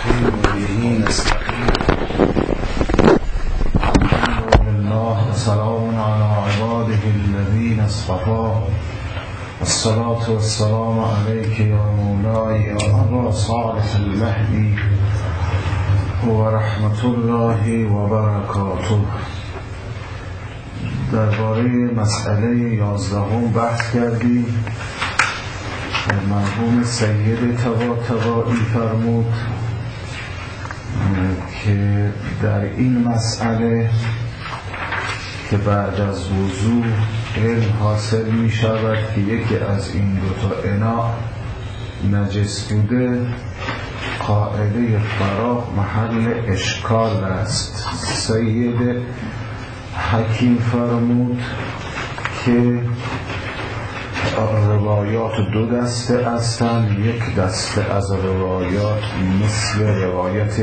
الرحيم وبه نستعين. الحمد لله وسلام على عباده الذين اصطفى والصلاة والسلام عليك يا مولاي يا أبا صالح المهدي ورحمة الله وبركاته. درباره مسئله 11 بحث کردیم. مرحوم سید طباطبایی فرمود که در این مسئله که بعد از وضو علم حاصل می شود که یکی از این دوتا اناء نجس بوده، قاعده فراغ محل اشکال است. سید حکیم فرمود که روایات دو دسته هستند. یک دسته از روایات مثل روایت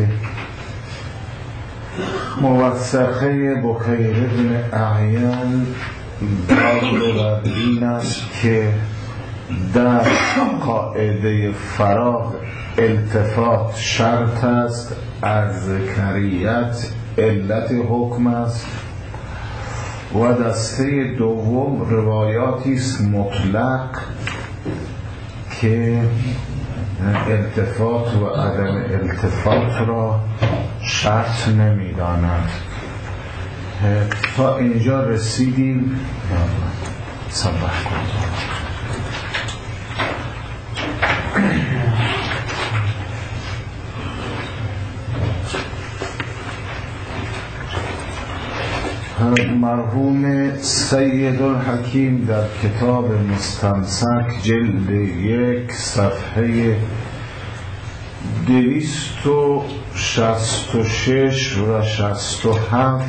موثقه بکیر بن اعین دال بر این است که در قاعده فراغ التفات شرط است، از ذکریت علت حکم است. و دسته دوم روایاتی است مطلق که التفات و عدم التفات را شرط نمی‌داند. تا اینجا رسیدیم. صبح کنید. مرحوم سید الحکیم در کتاب مستمسک جلد 1 صفحه 266 و 67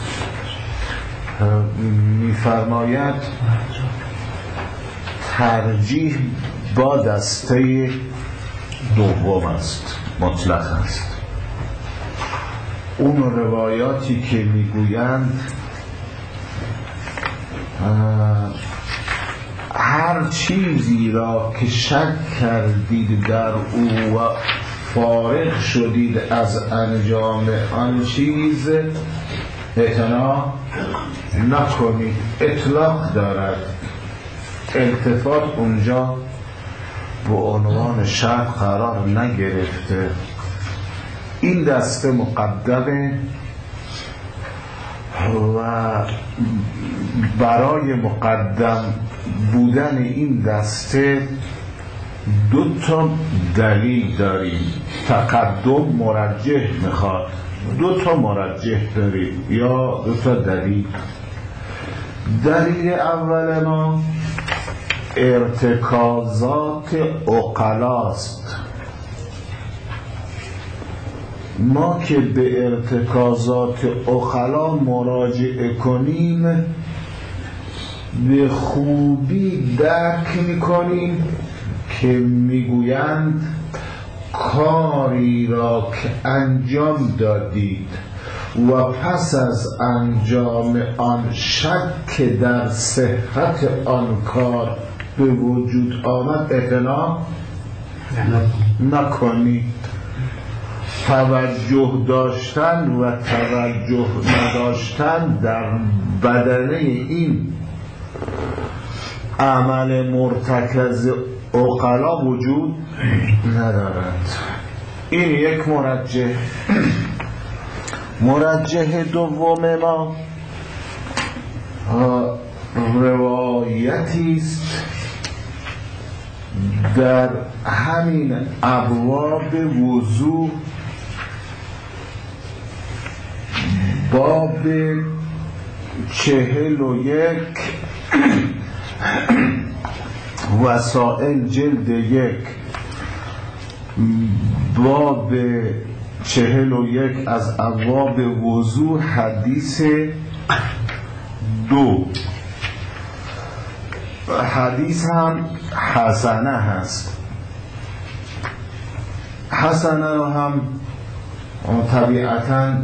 می‌فرماید ترجیح با دسته دوم است، مطلق است. اون روایاتی که میگویند هر چیزی را که شک کردید در او و فارغ شدید از انجام آن چیز اعتنا نکنید، اطلاق دارد. التفات اونجا به عنوان شرط قرار نگرفته. این دسته مقدمه و برای مقدم بودن این دسته دو تا دلیل داریم. تقدم مرجح میخواد، دو تا مرجح داریم یا دو تا دلیل. دلیل اول ما ارتکازات عقلاست. ما که به ارتکازات عقلا مراجعه کنیم به خوبی درک میکنیم که میگویند کاری را که انجام دادید و پس از انجام آن شک در صحت آن کار به وجود آمد اعتنا نکنید. توجه داشتن و توجه نداشتن در بدنه این عمل مرتکز عقلا وجود ندارد. این یک مرجح. مرجح دوم ما روایتی است در همین ابواب وضو، باب 41 وسائل جلد 1 باب 41 از ابواب وضو حدیث 2. حدیث هم حسنه هست. حسنه رو هم طبیعتاً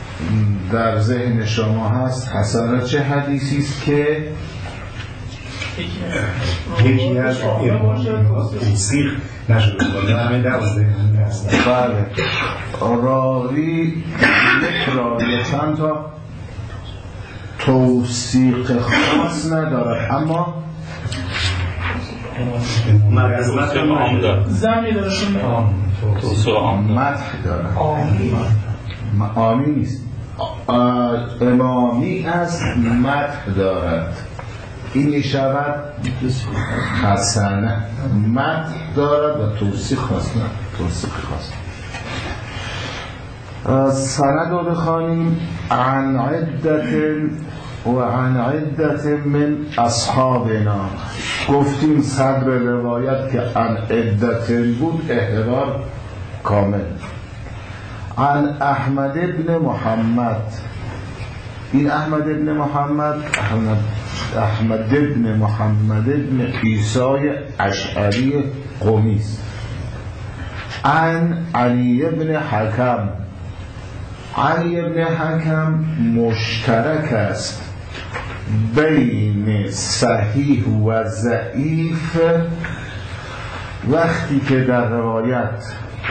در ذهن شما هست. حسنه چه حدیثی است که یکی از توصیق نشده بوده همه 12 هستن. بله راوی یک راوی چند تا توصیق خاص ندارد اما زمین دارشون مدح دارد آمی نیست امامی است مدح دارد این میشود حسنه مدح دارد و توصیق خاص نه توصیق خاص سند رو بخوانیم عن عدت من اصحابنا گفتیم صدر روایت که عن عدت بود احرار کامل عن احمد ابن محمد این احمد ابن محمد ابن عیسی اشعری قمی است عن علی ابن حکم علی ابن حکم مشترک است بین صحیح و ضعیف وقتی که در روایت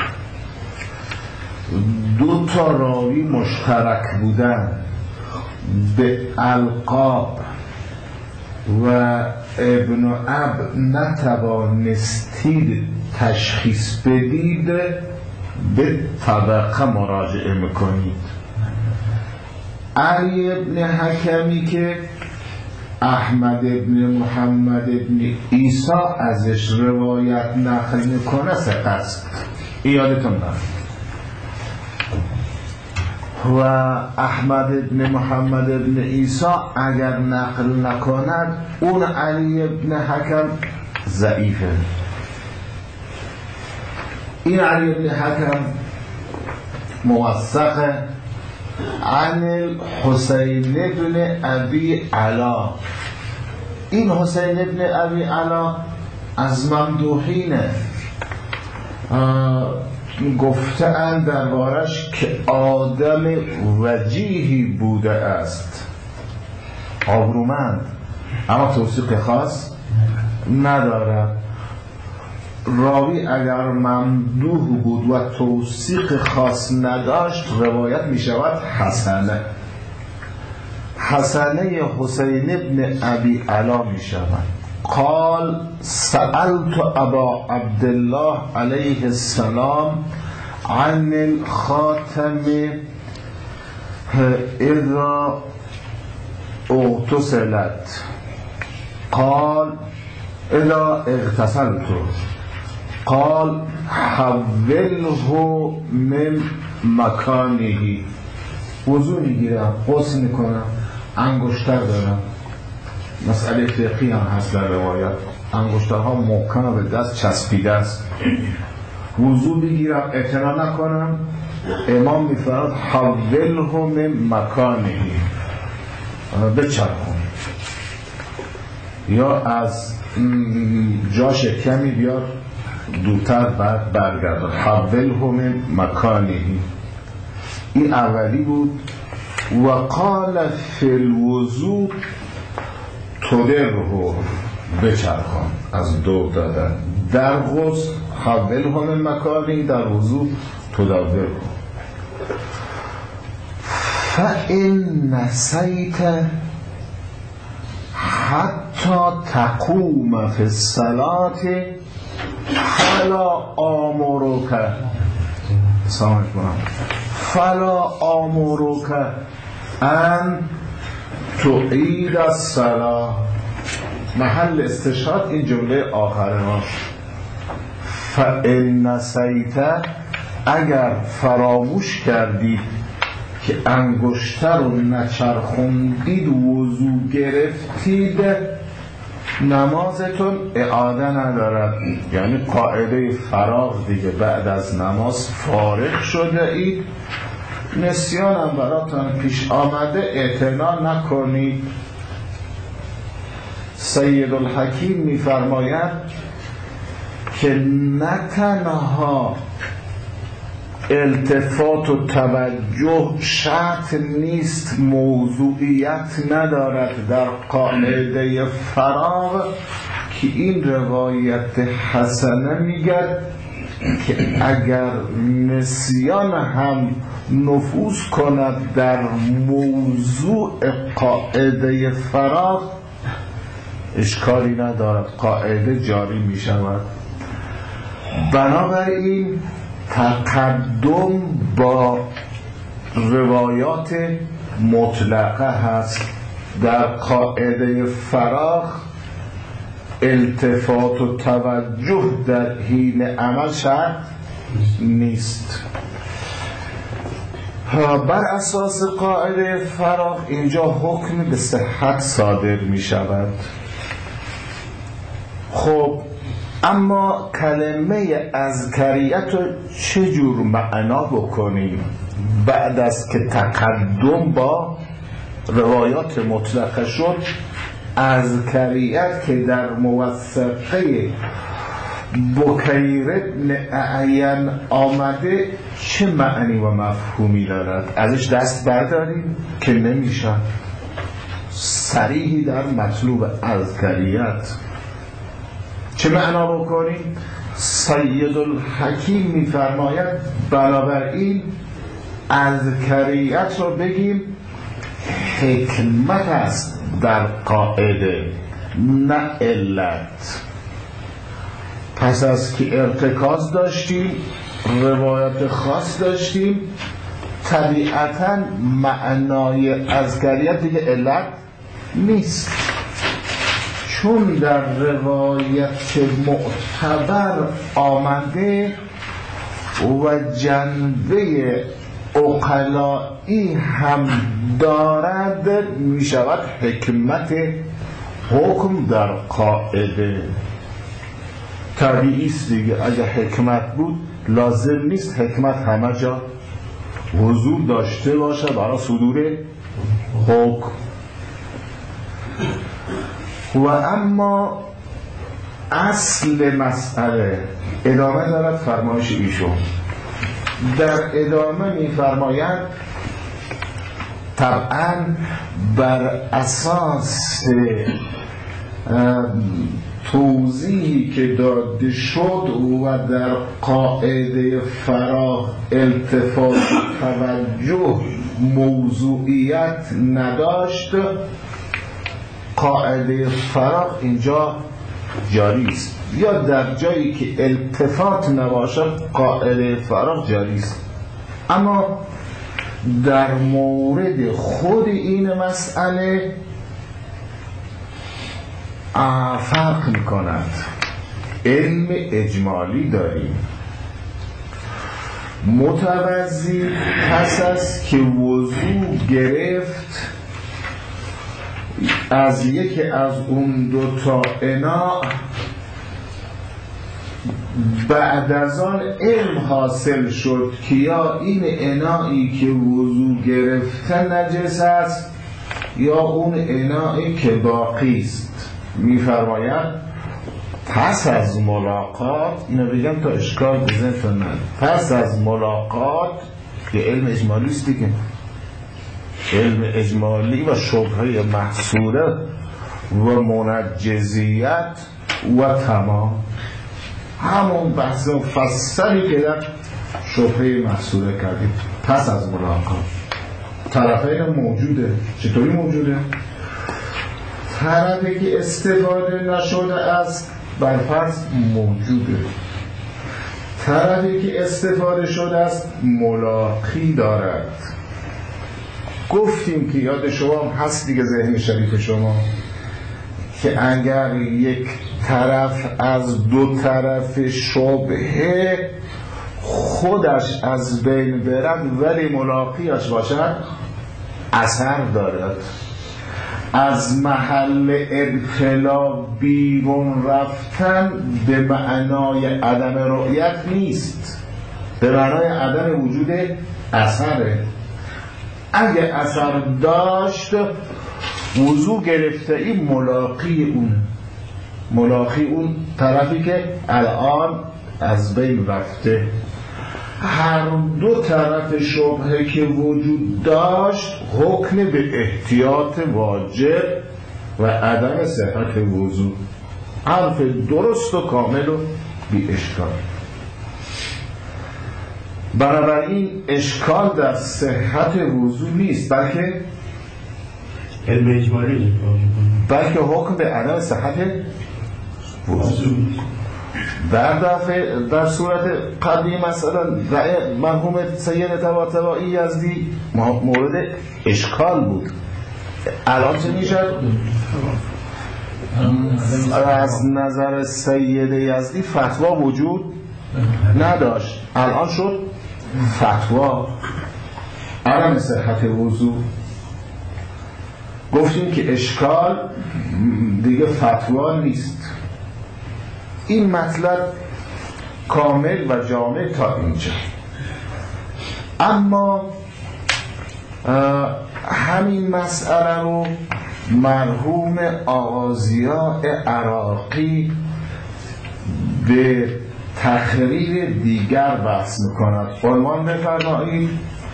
دو تا راوی مشترک بودن به القاب و ابن اب نتوانستید تشخیص بدید به طبقه مراجعه میکنید علی ابن حکمی که احمد ابن محمد ابن عیسی ازش روایت نقل میکنه ثقه است یادتون نرفت و احمد ابن محمد ابن عیسی اگر نقل نکند اون علی ابن حکم ضعیفه این علی ابن حکم موثقه عن الحسین ابن ابی علا این حسین ابن ابی علا از ممدوحینه گفتن دربارش که آدم وجیهی بوده است آبرومند اما توصیق خاص ندارد راوی اگر ممدوح بود و توصیق خاص نداشت روایت می شود حسنه حسنه حسین ابن ابی علا می شود قال سألت ابا عبدالله علیه السلام عن الخاتم اذا اغتسلت قال اذا اغتسلت قال حوله من مکانه وضو میگیرم غسل میکنم انگشتر دارم مسئله فقهی هم هست در روایت انگشترها محکم به دست چسبیده است وضو بگیرم اعتنا نکنم امام میفرماید حوله من مکانه بچرخون یا از جاش کمی بیار دوتر بعد برگردن حوله من مکانه این اولی بود و قال فی الوضو تدره بچرخان از دور دادن در غسل حوله من مکانه در وضو تدره فإن نسیت حتی تقوم فی الصلاة فلا آمرک فلا آمرک ان تعید الصلاة محل استشهاد این جمله آخر ما فإن نسیت اگر فراموش کردید که انگشتر رو نچرخوندید وضو گرفتید نمازتون اعاده ندارد یعنی قاعده فراغ دیگه بعد از نماز فارغ شده اید نسیان هم براتون پیش آمده اعتنا نکنید سید الحکیم میفرماید که نه تنها التفات و توجه شرط نیست، موضوعیت ندارد در قاعده فراغ، که این روایت حسنه میگه که اگر نسیان هم نفوذ کند در موضوع قاعده فراغ اشکالی ندارد، قاعده جاری می شود. بنابراین تقدم با روایات مطلقه هست. در قاعده فراغ التفات و توجه در حین عمل شرط نیست. بر اساس قاعده فراغ اینجا حکم به صحت صادر می شود. خب اما کلمه اذکریت رو چجور معنا بکنیم بعد از که تقدم با روایات مطلقه شد؟ اذکریت که در موثقه بکیر ابن اعین آمده چه معنی و مفهومی دارد؟ ازش دست برداریم که نمیشه. صریحی در مطلوب اذکریت چه معنا بکنیم؟ سید الحکیم میفرماید بنابراین اذکریت رو بگیم حکمت است در قاعده نه علت. پس از که ارتکاز داشتیم، روایت خاص داشتیم، طبیعتاً معنای اذکریت دیگه علت نیست، چون در روایت معتبر آمده و جنبه عقلائی هم دارد، می شود حکمت حکم در قاعده. طبیعی است دیگه، اگه حکمت بود لازم نیست حکمت همه جا حضور داشته باشه برای صدور حکم. و اما اصل مسئله ادامه دارد فرمایش ایشون. در ادامه می فرماید طبعا بر اساس توضیحی که داده شد و در قاعده فراغ التفات توجه موضوعیت نداشت، قاعده فراغ اینجا جاری است. یا در جایی که التفات نباشد قاعده فراغ جاری است. اما در مورد خود این مسئله فرق می‌کند. علم اجمالی داریم، متوضی پس از که وضو گرفت از یکی از اون دوتا انا بعد از آن علم حاصل شد که یا این انایی که وضو گرفته نجس است یا اون انایی که باقی است. میفرماید پس از ملاقات، اینو بگم تا اشکال بزنتون ند، پس از ملاقات که علم اجمالی است دیگه، علم اجمالی و شبهه محصوره و منجزیت و تمام همون بحث مفصلی که در شبهه محصوره کردیم. پس از ملاقات طرفین موجوده. چطوری موجوده؟ طرفی که استفاده نشده است برفرض موجوده، طرفی که استفاده شده است ملاقی دارد. گفتیم که یاد شما هم هست دیگه، ذهن شریف شما، که اگر یک طرف از دو طرف شبهه خودش از بین برد ولی ملاقیش باشد اثر دارد. از محل ابتلا بیرون رفتن به معنای عدم رؤیت نیست، به معنای عدم وجود اثره. اگه اثر داشت وضو گرفته این ملاقی اون طرفی که الان از بین رفته. هر دو طرف شبهه که وجود داشت حکم به احتیاط واجب و عدم صحت وضو. حرف درست و کامل و بی اشکال. بنابراین اشکال در صحت وضو نیست، بلکه علم اجمالی، بلکه حکم به عدم صحت وضو. در صورت قبلی مثلا مرحوم سید طباطبایی یزدی مورد اشکال بود. الان چه میشد؟ از نظر سید یزدی فتوا وجود نداشت، الان شد فتوا عدم صحت وضو. گفتیم که اشکال دیگه فتوا نیست. این مطلب کامل و جامع تا اینجا. اما همین مسئله رو مرحوم آغازیاء عراقی به تقریر دیگر بحث میکند. عنوان بفرمایید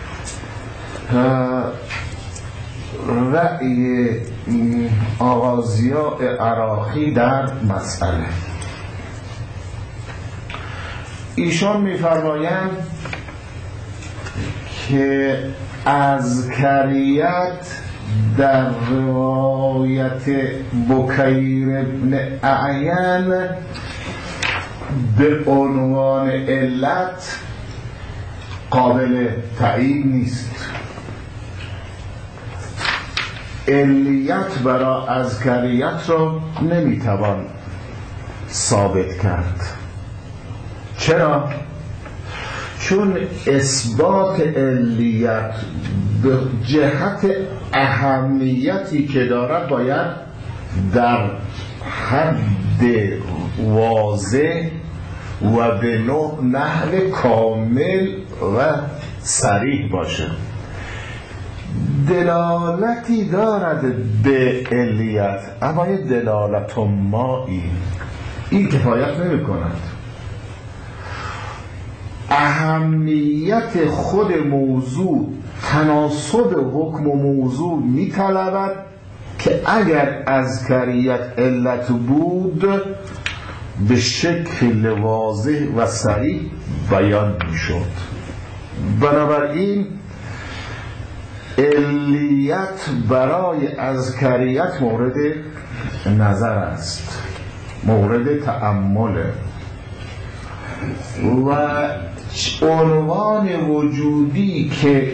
رأی آغازیاء عراقی در مسئله. ایشان میفرمایند که اذکریت در روایت بکیر ابن اعین به عنوان علت قابل تایید نیست. علیت برای اذکریت را نمیتوان ثابت کرد. چرا؟ چون اثبات علیت به جهت اهمیتی که دارد باید در حد واضح و به نحو کامل و صریح باشه. دلالتی دارد به علیت، اما یه دلالت مایی این کفایت نمی کند. اهمیت خود موضوع تناسب حکم و موضوع می طلبد که اگر اذکریت علت بود به شکل واضح و صریح بیان می شد. بنابراین علیت برای اذکریت مورد نظر است، مورد تأمله و عنوان وجودی که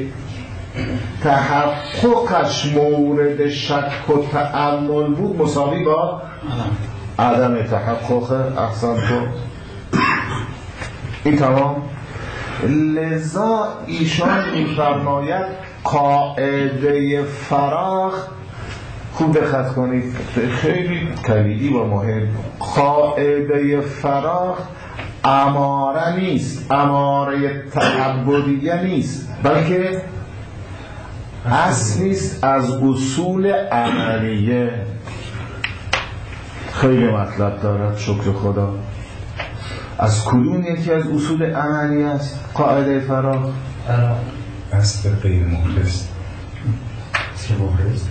تحققش مورد شک و تأمل بود مساوی با عدم تحقق. احسن تو این تمام. لذا ایشان می‌فرماید قاعده فراغ، خوب دقت کنید، خیلی کلیدی و مهم. قاعده فراغ اماره نیست، اماره تعبدیه نیست، بلکه اصلی است از اصول عملیه. خیلی مطلب دارد، شکر خدا. از کدوم یکی از اصول عملی است قاعده فراغ؟ اصل غیر مخلص. چه مخلص؟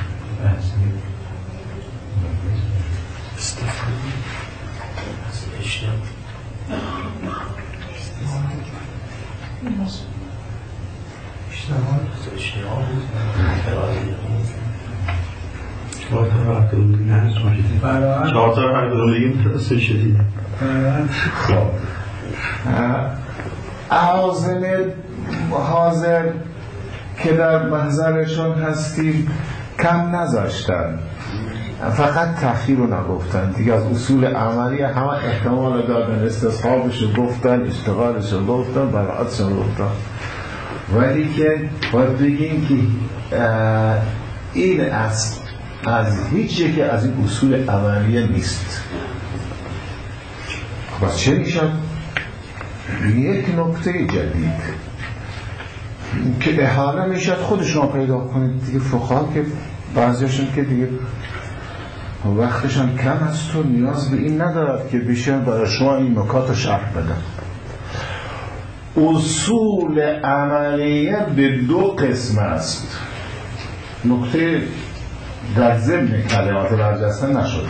چهار تا هر کدوم بگیم ترسل شدید. حاضر که در محضرشون هستیم کم نذاشتن، فقط تأخیر رو نگفتن دیگه. از اصول عملی همه احتمال دادن، استصحابش رو گفتن، اشتغالش رو گفتن، براعتش رو گفتن، ولی که باید بگیم که این از هیچ یکی از این اصول عملیه نیست. بس چه میشد؟ یک نکته جدید که احاله میشد خودشون پیدا کنید دیگه. فقها که بعضیشون که دیگه وقتشان کم است و نیاز به این ندارد که بشن برای شما این نکات رو شرح بدن. اصول عملیه به دو قسم است. نکته در ضمن کلمات برجسته نشده.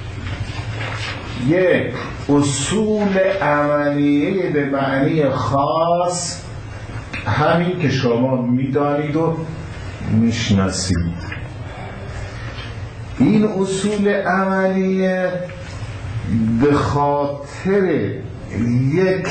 یک، اصول عملیه به معنی خاص، همین که شما میدانید و میشناسید. این اصول عملیه به خاطر یک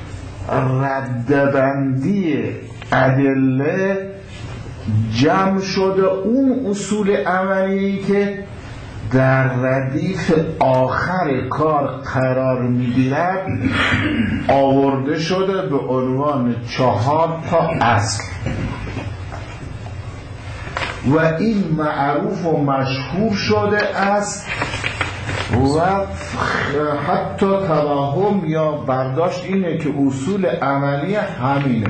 ردبندی ادله جمع شده. اون اصول عملیه که در ردیف آخر کار قرار میگیرد آورده شده به عنوان 4 اصل و این معروف و مشهور شده است و حتی توهم یا برداشت اینه که اصول عملی همینه.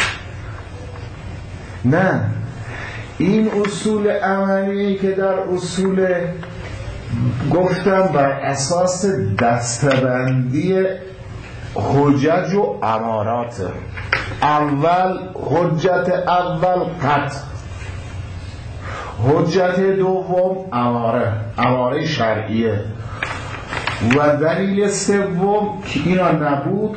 نه، این اصول عملی که در اصول گفتم بر اساس دستبندی حجج و امارات. اول حجت اول قطع، حجت دوم اماره شرعیه و دلیل سوم که اینا نبود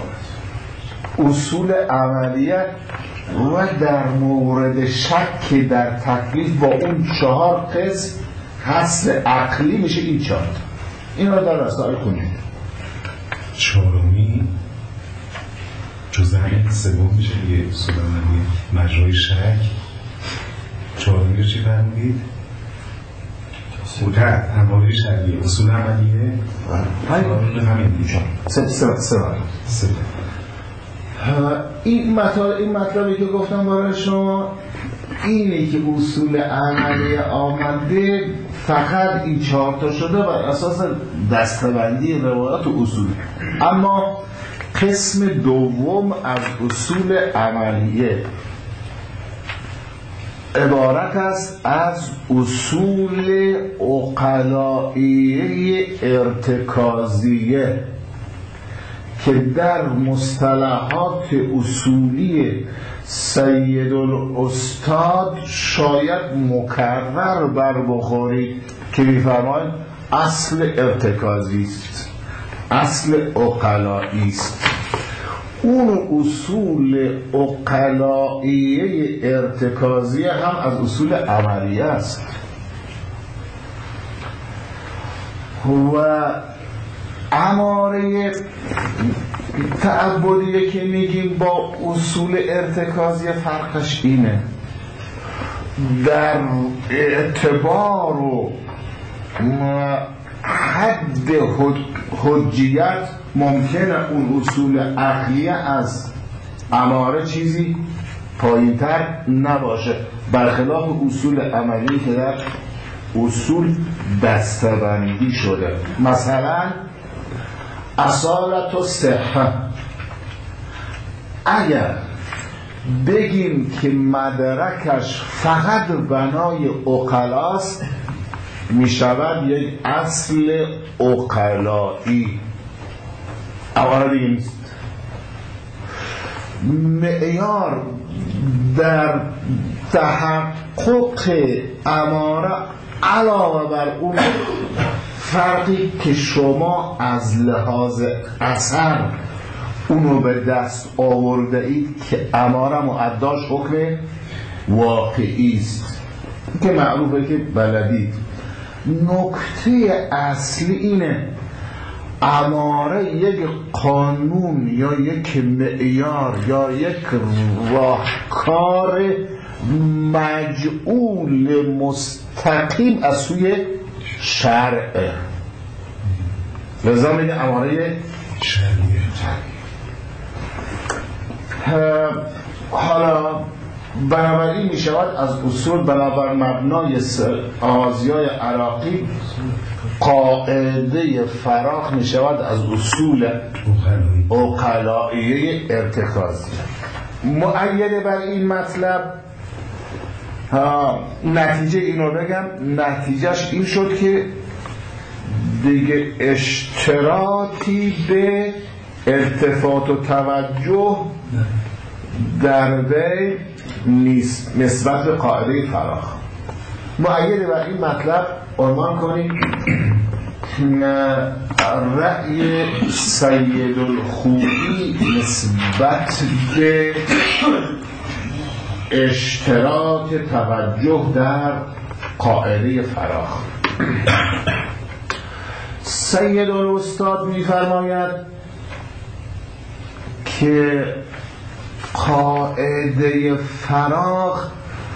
اصول عملیه و در مورد شک در تکلیف با اون 4 قسم حسن عقلی میشه این 4. این رو در رسائل کنید. چهارمی جزء سوم میشه دیگه اصول عملیه مجرای شک. چهارمی رو چی فرمودید؟ خودت اماره شرعیه اصول عملیه همین دیگه سه. این مطلبی که گفتم برای شما اینه که اصول عملی آمده فقط این 4 شده بر اساس دستبندی روایات و اصول. اما قسم دوم از اصول عملیه عبارت است از اصول عقلائیه ارتکازیه که در مصطلحات اصولی سید الاستاد شاید مکرر بر بخاری که می‌فرماید اصل ارتکازی است، اصل عقلایی است. اون اصول عقلائیه ارتکازیه هم از اصول عملیه است و اماره تعبدیه که میگیم با اصول ارتکازی فرقش اینه در اعتبار و حد حجیت ممکنه اون اصول عقلیه از اماره چیزی پایین‌تر نباشه، برخلاف اصول عملی که در اصول دسته‌بندی شده. مثلا اصالت و صحه، اگر بگیم که مدرکش فقط بنای عقلاست می شود یک اصل عقلایی. اولا دیگه نیست. معیار در تحقق اماره علاوه بر اون فرقی که شما از لحاظ اثر اونو به دست آورده اید که اماره معداش حکم واقعی است که معروفه که بلدید. نکته اصلی اینه اماره یک قانون یا یک معیار یا یک راهکار مجعول مستقیم از سوی شرع، لذا میگه اماره شرعیه. حالا بنابراین می شود از اصول بنابر مبنای آغازیای عراقی قاعده فراخ می شود از اصول عقلائیه ارتکازی. مؤید بر این مطلب نتیجه اینو بگم، نتیجهش این شد که دیگه اشتراطی به التفات و توجه در وی نیست نسبت به قاعده فراخ. مؤید بر این مطلب عنوان کنید رأی سید الخوئی نسبت به اشتراک توجه در قاعده فراخ. سید الاستاد می‌فرماید که قاعده فراخ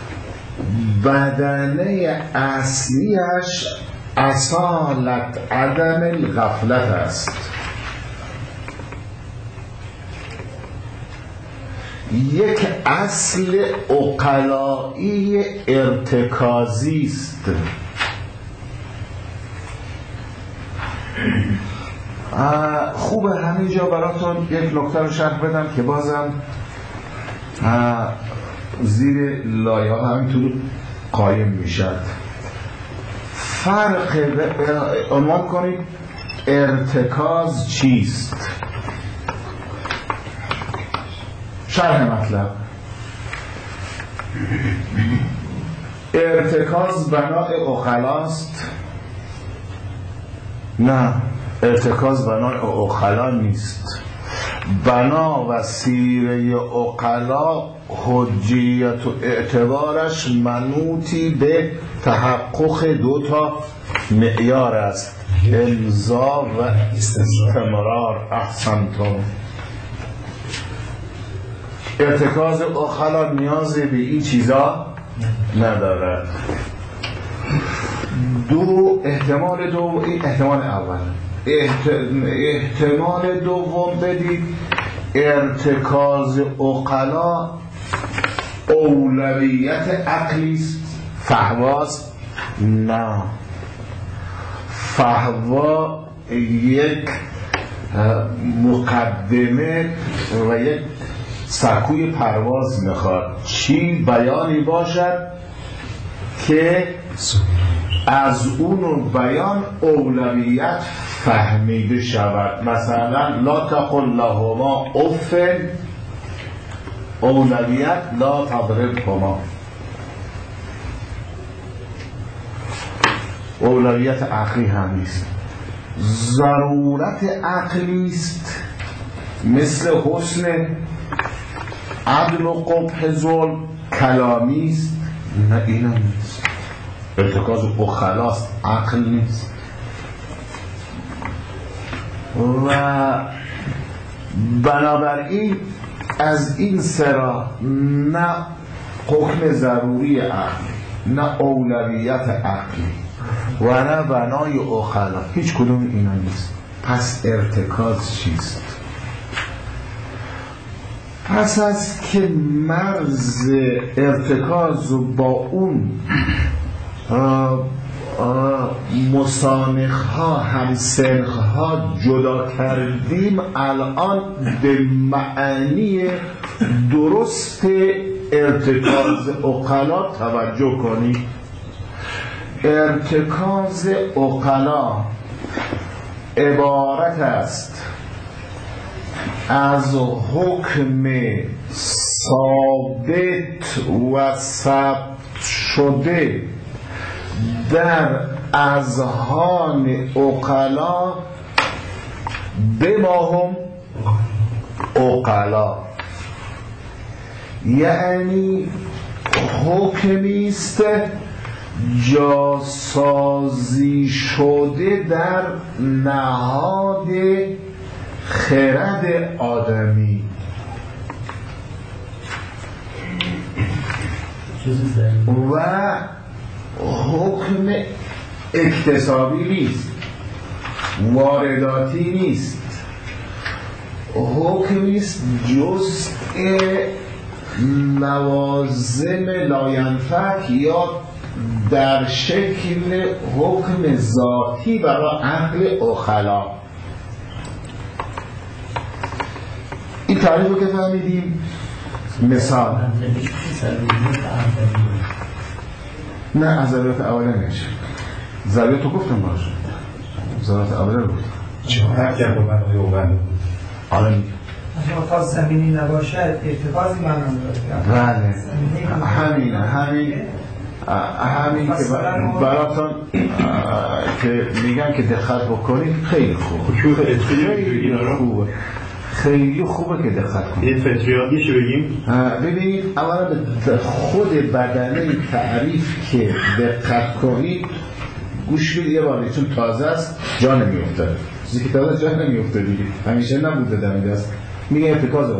بدنه اصلیش اصالت عدم الغفلت است. یک اصل عقلایی ارتکازی است. خوبه همینجا براتون یک نکته رو شرح بدم که بازم زیر لایه ها همینطور قایم میشد. فرق عنوان کنید ارتکاز چیست؟ شرح مطلب. ارتکاز بنای عقلاست؟ نه، ارتکاز بنای عقلا نیست. بنا و سیره عقلا حجیت و اعتبارش منوطی به تحقق دو تا معیار است: امضا و استمرار. احسنتم. ارتکاز عقلا نیاز به این چیزا ندارد. احتمال اول. احتمال دوم بدید ارتکاز عقلا اولویت عقلی است. فهواست؟ نه، فهوا یک مقدمه و یک سکوی پرواز میخواد. چی بیانی باشد که از اون بیان اولویت فهمیده شود. مثلا لا تقل لهما اف، اولویت لا تضربهما. اولویت عقلی هم نیست، ضرورت عقلی است. مثل حسن عدل و قبح ظلم کلامی است. نه، اینا نیست. ارتکاز اخلاص عقل نیست. و بنابراین از این سرا نه حکم ضروری عقلی، نه اولویت عقلی و نه بنای اخلا، هیچ کدوم اینا نیست. پس ارتکاز چیست؟ پس از که مرز ارتکاز با اون مسانخ ها همسنخ ها جدا کردیم، الان به معنی درست ارتکاز عقلا توجه کنید. ارتکاز عقلا عبارت است از حکم ثابت و ثبت شده در اذهان عقلا به ما هم عقلا، یعنی حکمی است جاسازی شده در نهاد خرد آدمی و حکم اکتسابی نیست، وارداتی نیست. حکمی است جزء لوازم لاینفک یا در شکل حکم ذاتی برای عقل عقلا. این تعریف رو که فهمیدیم. مثال نه، از ضرورت اوله نشه. ضرورت رو گفتم باشه، ضرورت اوله رو گفتم. چه هر کرد با برای اوله آره تا زمینی نباشد ارتکازی معنا داره. بله همین که براتون که میگن که دقت بکنید خیلی خوبه، خیلی خوبه که دقت کنید. این فطریاتیشو بگیم. ببینید اولا به خود بدنه تعریف که دقت کنید گوش بدید یه باری، چون تازه است جا نمیفته، چیزی که تازه جا نمیفته دیگه همیشه نبوده دمیده است. میگه ارتکاز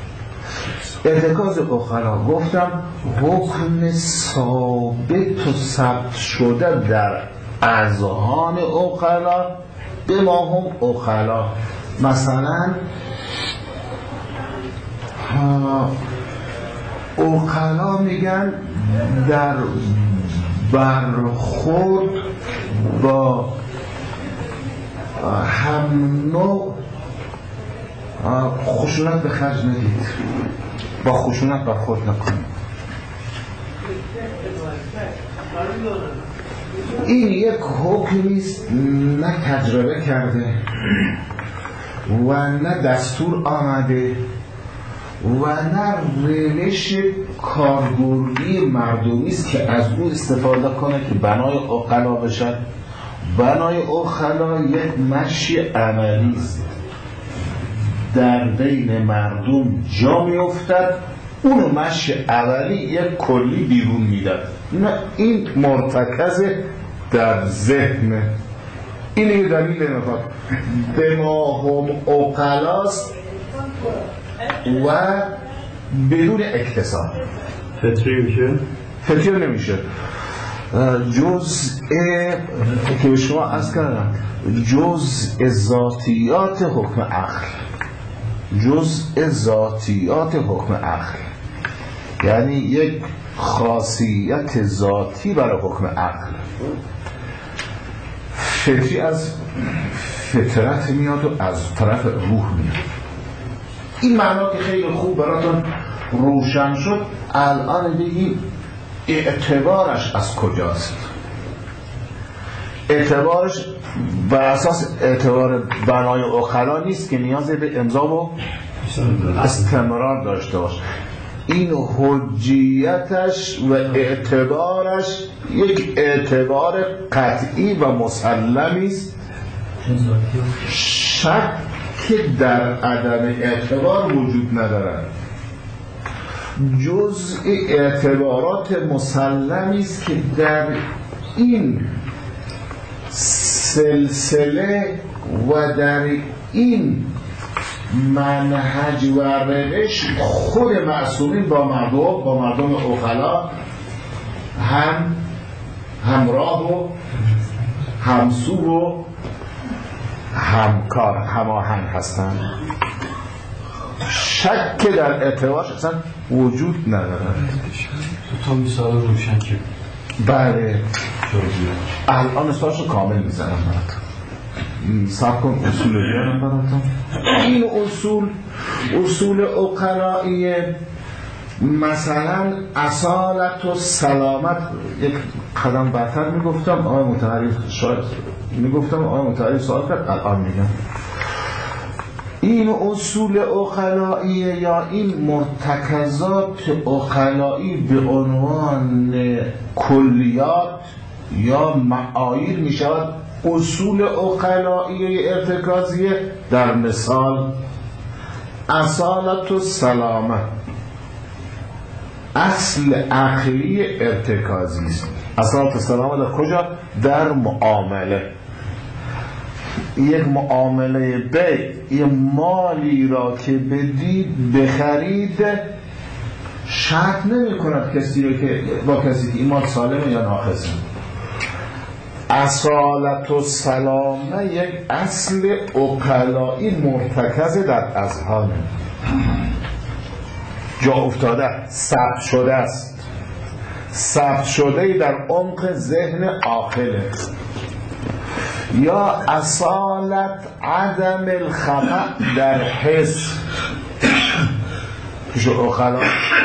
اخلا گفتم حکم ثابت و ثبت شده در اذهان اخلا به ما هم اخلا. مثلا اخلا میگن در برخورد با هم نوع خشونت به خرج ندید، با خشونت برخورد نکنید. این یک حکمیست نه تجربه کرده و نه دستور آمده و نه روش کاربردی مردمیست که از او استفاده کنه که بنای عقلا بشن. بنای عقلا یک مشی عملیست در بین مردم جا می افتد، اونو مشی اولی یک کلی بیرون میدن. نه این مرتکز در ذهن. این یه دلیل نمیخواد به ما هم عقلاست و بدون اکتساب فطری میشه؟ فطری نمیشه. جزء که شما عرض کردم جزء ذاتیات حکم عقل، جزء ذاتیات حکم عقل یعنی یک خاصیت ذاتی برای حکم عقل. فطری از فطرت میاد و از طرف روح میاد. این معنا که خیلی خوب براتون روشن شد. الان بگیم اعتبارش از کجاست؟ اعتبارش بر اساس اعتبار بنای اخلا نیست که نیاز به امضا و استمرار داشته باشه. این حجیتش و اعتبارش یک اعتبار قطعی و مسلمی است. شک در عدم اعتبار وجود ندارد. جزء اعتبارات مسلمی است که در این سلسله و در این منهج و روش خود معصومین با مردم عقلا هم همراه و همسو و همکار هماهنگ هستند. شک در اعتبارش اصلا وجود ندارد. تا مثال روشن که بله الان اصلاحش رو کامل میزنم براتون. سب کن اصول بیارم براتون. این اصول عقلائیه. مثلا اصالت و سلامت یک قدم برتر میگفتم، آقای متعریف شاید میگفتم، آقای متعریف سوال کرد، الان میگم. این اصول عقلائیه یا این مرتکزات عقلائی به عنوان کلیات یا معایر می شود اصول عقلائیه ارتکازیه. در مثال اصالت و سلامت اصل عقلی ارتکازی است. اصالت و سلامت در کجا؟ در معامله. یک معامله بیع، یه مالی را که بدید بخرید شرط نمی کند کسی رو که با کسی که این مال سالمه یا ناقصه. اصالت و سلامه یک اصل عقلائی مرتکز در اذهان جا افتاده، ثبت شده است، ثبت شده در عمق ذهن عاقله. یا اصالت عدم الخطأ در حس پیش عقلا.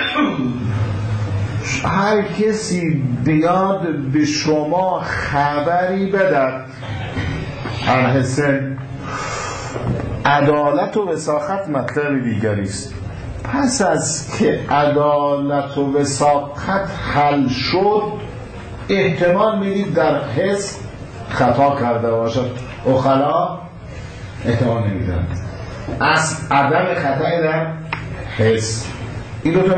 هر کسی بیاد به شما خبری بدد عن حسن عدالت و وساخت مطلب دیگری است. پس از که عدالت و وساخت حل شد، احتمال میدید در حس خطا کرده باشد، اخلا احتمال نمیدن از عدم خطا در حس. این دو تا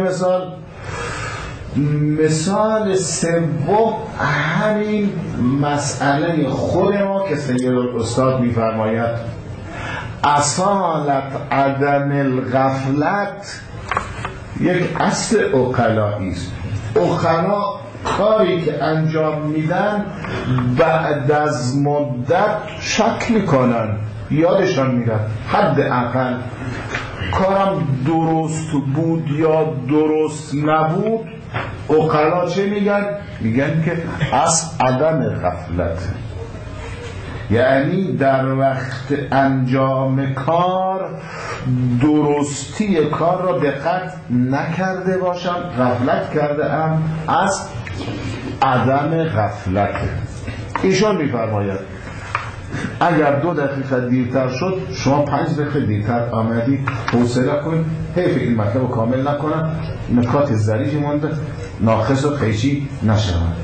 مثال سوم همین مسئله خود ما که سید الاستاد میفرماید اصالت عدم الغفلت یک اصل عقلایی است. عقلا کاری که انجام میدن بعد از مدت شک میکنن، یادشان میره حد اقل کارم درست بود یا درست نبود. عقلا چه میگن؟ میگن که از عدم غفلت، یعنی در وقت انجام کار درستی کار را دقت نکرده باشم، غفلت کرده ام، از عدم غفلت. ایشان میفرماید اگر 2 دقیقه دیرتر شد، شما 5 دقیقه دیرتر آمدید، حوصله کن، حیف این مطلب رو کامل نکنم، نکات ظریفی مونده، ناقص و قیچی نشود.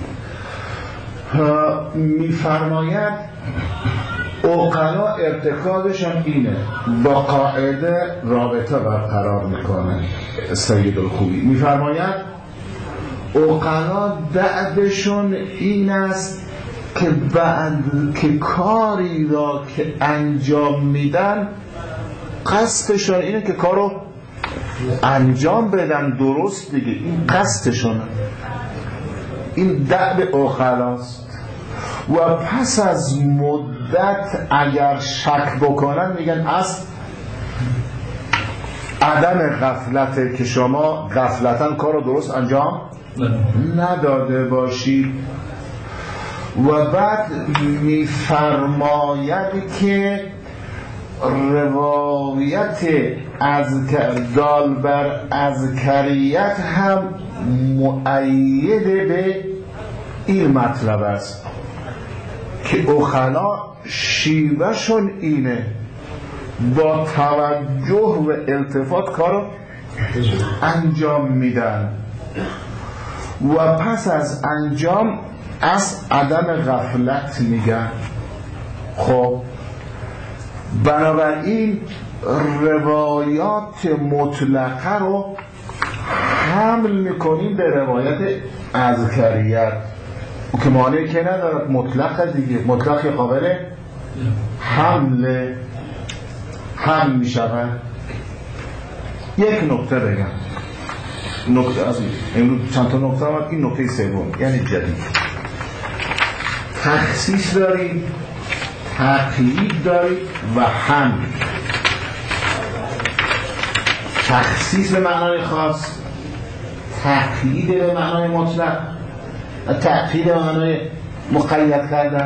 میفرماید عقلا ارتکابشان اینه، با قاعده رابطه برقرار میکنن. سید الخویی میفرماید عقلا دعوشون این است که بعد که کاری را که انجام میدن قصدشون اینه که کارو انجام بدن درست دیگه، این قصدشون، این دعو عقلاست. و پس از مدت اگر شک بکنن میگن از عدم غفلته که شما غفلتاً کار رو درست انجام نداده باشید. و بعد میفرماید که روایت از دال بر اذکریت هم مؤید به این مطلب است که اخلا شیوهشون اینه، با توجه و التفات کارو انجام میدن و پس از انجام از عدم غفلت میگن. خب بنابراین روایات مطلقه رو حمل میکنیم به روایت اذکریت که معنی که ندارد مطلق دیگه، مطلق قابل حمل میشود. یک نکته بگم، نکته از این چند تا نکته آمد، این نکته سوم یعنی جدید. تخصیص داریم، تقیید داریم و حمل. تخصیص به معنای خاص، تقیید به معنای مطلق، تقیید به معنای مقید کردن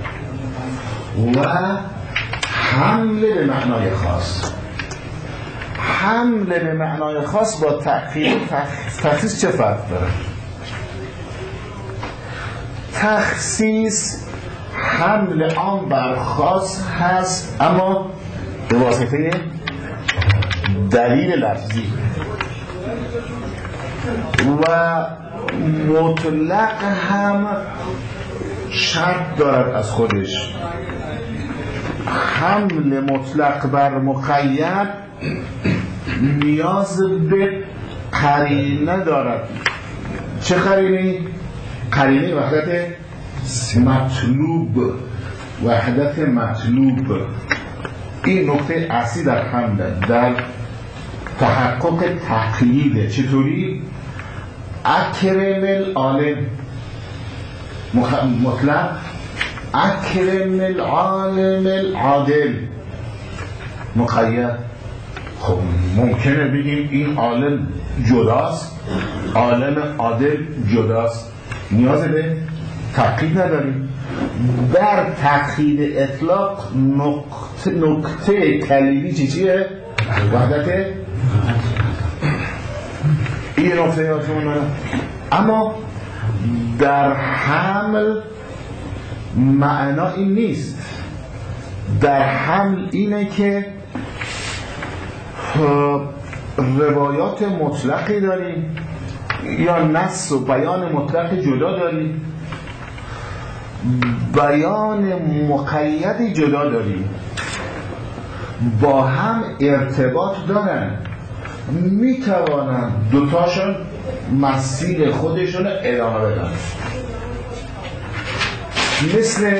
و حمل به معنای خاص. حمل به معنای خاص با تقیید تخصیص چه فرق داره؟ تخصیص حمل عام بر خاص هست اما به واسطه دلیل لفظی، و مطلق هم شرط دارد از خودش. حمل مطلق بر مقید نیاز به قرینه دارد. چه قرینه؟ قرینه وحدت مطلوب، وحدت مطلوب. این نکته اصلی در حمل، در تحقق تقییده. چطوری؟ اکرم العالم مطلق، اکرم العالم العادل مقید. خب ممکنه بگیم این عالم جداست، عالم عادل جداست، نیاز به تقیید نداریم. در تقیید اطلاق نکته کلیدی چیه؟ وحدت. این نکته یادتون داره. اما در حمل معنا این نیست. در حمل اینه که روایات مطلقی داریم یا نص و بیان مطلق جدا داریم، بیان مقیدی جدا داریم، با هم ارتباط دارن، میتوانن دوتاشون مسیر خودشون ادامه بدن. مثل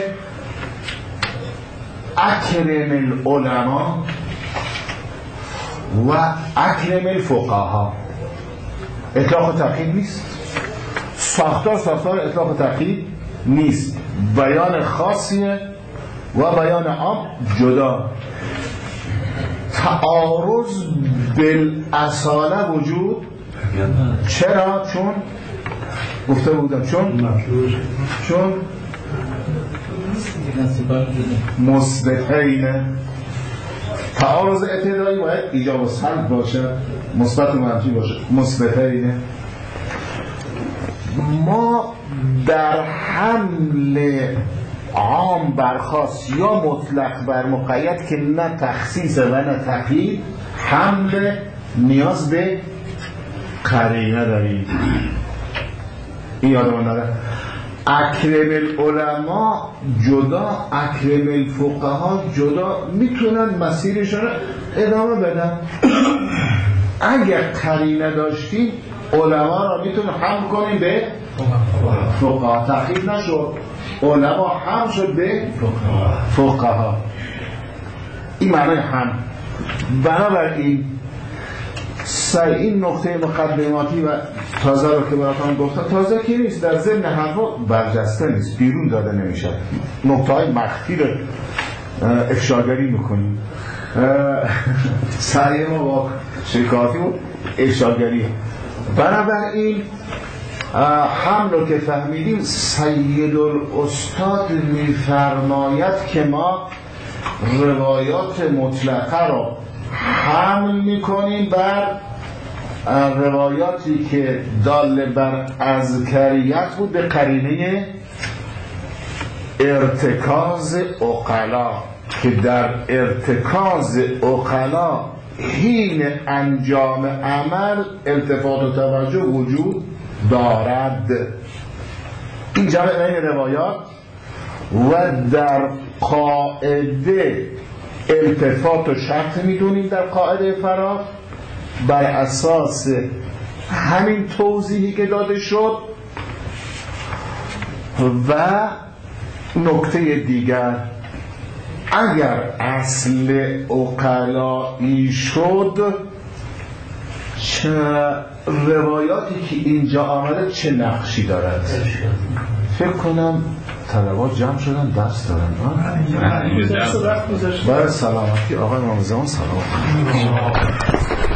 اکرم العلماء و اکرم الفقها. اطلاق و تقیید نیست، ساختار اطلاق و تقیید نیست، بیان خاصیه و بیان عام جدا. تعارض بالاصاله وجود، چرا؟ چون گفته بودم چون مثبتینه. تعارض ابتدایی باید ایجاب و سلب باشه، مثبت و منفی باشه. مثبتینه. ما در حمل عام بر خاص یا مطلق بر مقید که نه تخصیص و نه تقیید، حمل نیاز به قرینه داریم. این یادمان داره. اکرم العلماء جدا، اکرم الفقها جدا، میتونن مسیرشون رو ادامه بدن. اگر قرینه داشتیم علما را میتونن حمل کنیم به فقها، تقیید نشد، علما هم شد به فقها. این معنی هم. بنابراین این نقطه مقدماتی و تازه رو که براتون گفتم، تازه که نیست، در ضمن حرفا برجسته نیست، بیرون داده نمیشه. نقطه های مخفی رو افشاگری میکنیم. سعی ما با شکافی و افشاگری. بنابراین هم رو که فهمیدیم، سید الاستاد میفرماید که ما روایات مطلقه رو حمل میکنیم بر روایاتی که دال بر اذکریت بود به قرینه ارتکاز عقلا، که در ارتکاز عقلا حین انجام عمل التفات و توجه وجود دارد. این جمع بین روایات و در قاعده التفات و شرط میدونیم. در قاعده فراغ بر اساس همین توضیحی که داده شد. و نکته دیگر، اگر اصل عقلایی شد، چه روایاتی که اینجا آمده چه نقشی دارد؟ فکر کنم طلبات جمع شدن، دست دارن. برای سلامتی آقای امام زمان سلام.